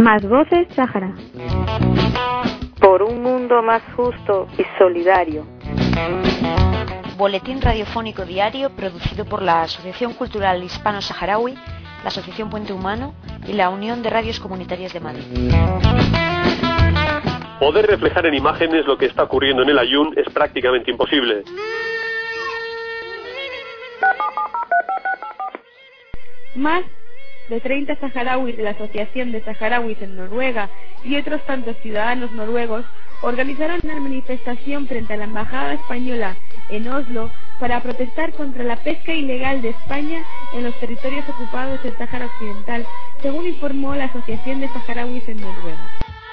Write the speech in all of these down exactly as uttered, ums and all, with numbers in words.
Más voces Sáhara. Por un mundo más justo y solidario. Boletín radiofónico diario producido por la Asociación Cultural Hispano-Saharaui, la Asociación Puente Humano y la Unión de Radios Comunitarias de Madrid. Poder reflejar en imágenes lo que está ocurriendo en el Aaiún es prácticamente imposible. Más de treinta saharauis de la Asociación de Saharauis en Noruega y otros tantos ciudadanos noruegos organizaron una manifestación frente a la Embajada Española en Oslo para protestar contra la pesca ilegal de España en los territorios ocupados del Sáhara Occidental, según informó la Asociación de Saharauis en Noruega.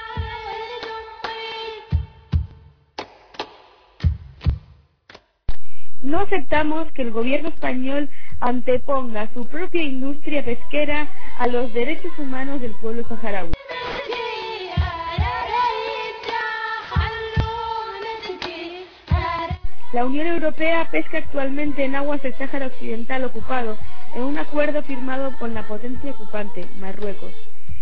No aceptamos que el gobierno español anteponga su propia industria pesquera a los derechos humanos del pueblo saharaui. La Unión Europea pesca actualmente en aguas del Sáhara Occidental ocupado en un acuerdo firmado con la potencia ocupante, Marruecos.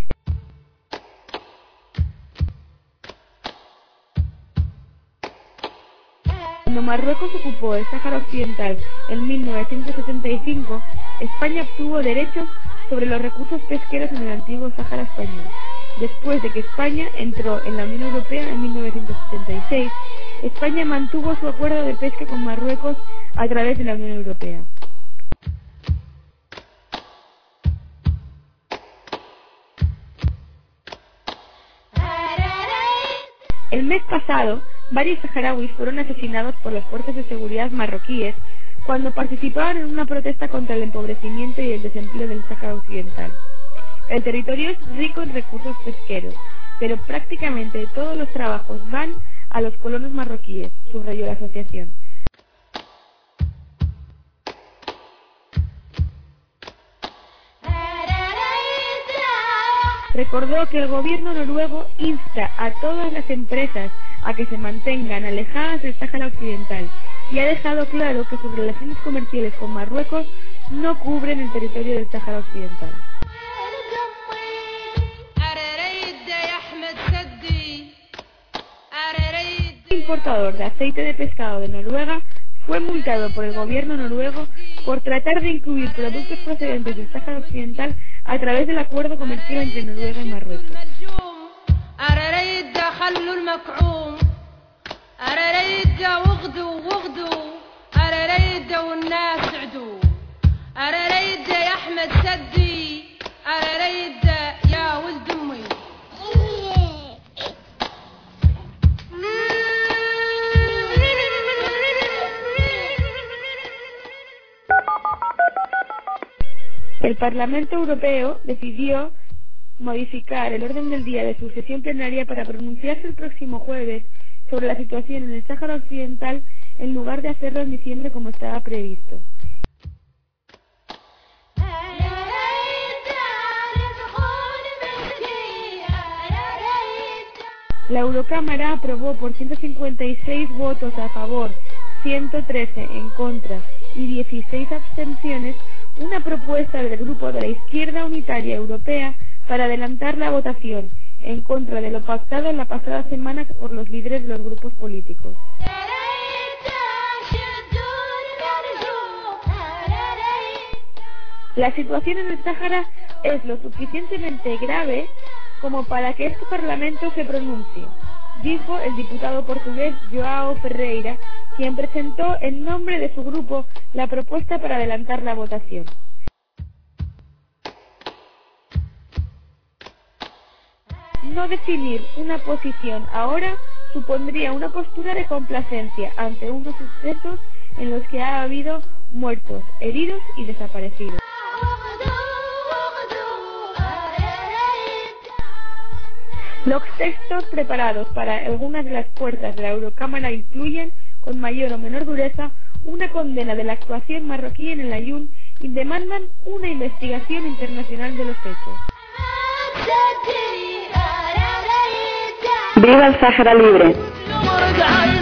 Cuando Marruecos ocupó el Sáhara Occidental en mil novecientos setenta y cinco, España obtuvo derechos sobre los recursos pesqueros en el antiguo Sáhara español. Después de que España entró en la Unión Europea en mil novecientos setenta y seis, España mantuvo su acuerdo de pesca con Marruecos a través de la Unión Europea. El mes pasado, varios saharauis fueron asesinados por las fuerzas de seguridad marroquíes cuando participaban en una protesta contra el empobrecimiento y el desempleo del Sáhara Occidental. El territorio es rico en recursos pesqueros, pero prácticamente todos los trabajos van a los colonos marroquíes, subrayó la asociación. Recordó que el gobierno noruego insta a todas las empresas a que se mantengan alejadas del Sáhara Occidental y ha dejado claro que sus relaciones comerciales con Marruecos no cubren el territorio del Sáhara Occidental. El importador de aceite de pescado de Noruega fue multado por el gobierno noruego por tratar de incluir productos procedentes del Sáhara Occidental a través del acuerdo comercial entre Noruega y Marruecos. El Parlamento Europeo decidió modificar el orden del día de su sesión plenaria para pronunciarse el próximo jueves sobre la situación en el Sáhara Occidental en lugar de hacerlo en diciembre como estaba previsto. La Eurocámara aprobó por ciento cincuenta y seis votos a favor, ciento trece en contra y dieciséis abstenciones una propuesta del Grupo de la Izquierda Unitaria Europea para adelantar la votación en contra de lo pactado la pasada semana por los líderes de los grupos políticos. La situación en el Sáhara es lo suficientemente grave como para que este Parlamento se pronuncie, dijo el diputado portugués João Ferreira, quien presentó en nombre de su grupo la propuesta para adelantar la votación. No definir una posición ahora supondría una postura de complacencia ante unos sucesos en los que ha habido muertos, heridos y desaparecidos. Los textos preparados para algunas de las puertas de la Eurocámara incluyen, con mayor o menor dureza, una condena de la actuación marroquí en el Aaiún y demandan una investigación internacional de los hechos. ¡Viva el Sáhara libre!